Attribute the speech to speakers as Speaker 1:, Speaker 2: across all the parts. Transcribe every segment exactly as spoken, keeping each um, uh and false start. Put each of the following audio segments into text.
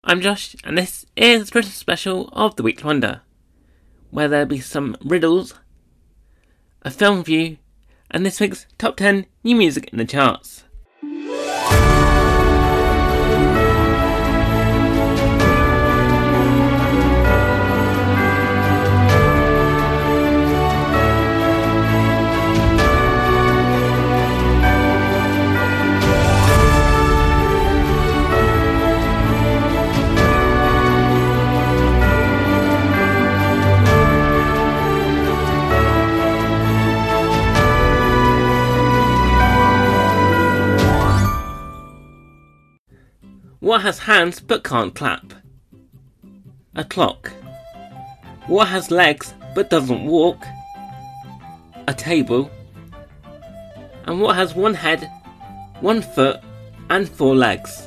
Speaker 1: I'm Josh, and this is the Christmas special of The Weekly Wonder, where there'll be some riddles, a film review, and this week's top ten new music in the charts. What has hands but can't clap? A clock. What has legs but doesn't walk? A table. And what has one head, one foot, and four legs?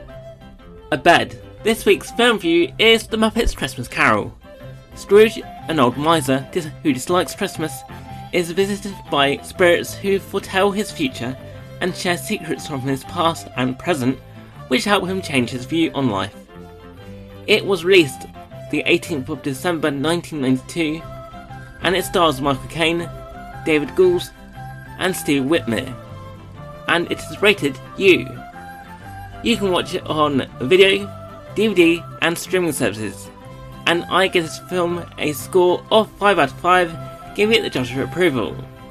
Speaker 1: A bed. This week's film review is The Muppets Christmas Carol. Scrooge, an old miser who dislikes Christmas, is visited by spirits who foretell his future and share secrets from his past and present, which help him change his view on life. It was released the eighteenth of December nineteen ninety-two, and it stars Michael Caine, David Goules, and Steve Whitmire, and it is rated U. You can watch it on video, D V D, and streaming services, and I give this film a score of five out of five, giving it the Joshua approval.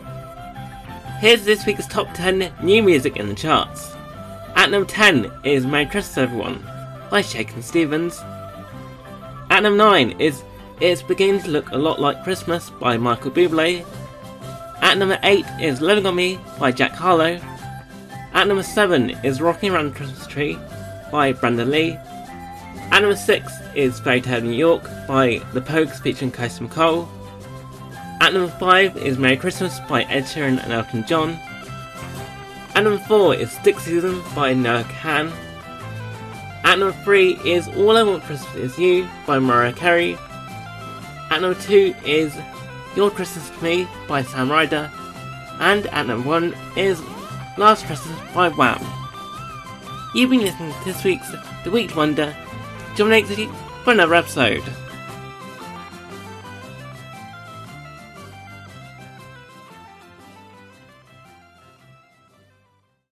Speaker 1: Here's this week's top ten new music in the charts. At number ten is Merry Christmas Everyone by Shakin' Stevens. At number nine is It's Beginning to Look a Lot Like Christmas by Michael Bublé. At number eight is Loving on Me by Jack Harlow. At number seven is Rocking Around the Christmas Tree by Brandon Lee. At number six is Fairy Tale New York by The Pogues featuring Kirsty MacColl. At number five is Merry Christmas by Ed Sheeran and Elton John. At number four is Stick Season by Noah Kahan. At number three is All I Want for Christmas Is You by Mariah Carey. At number two is Your Christmas to Me by Sam Ryder. And at number one is Last Christmas by Wham. You've been listening to this week's The Weekly Wonder. Join me next week for another episode.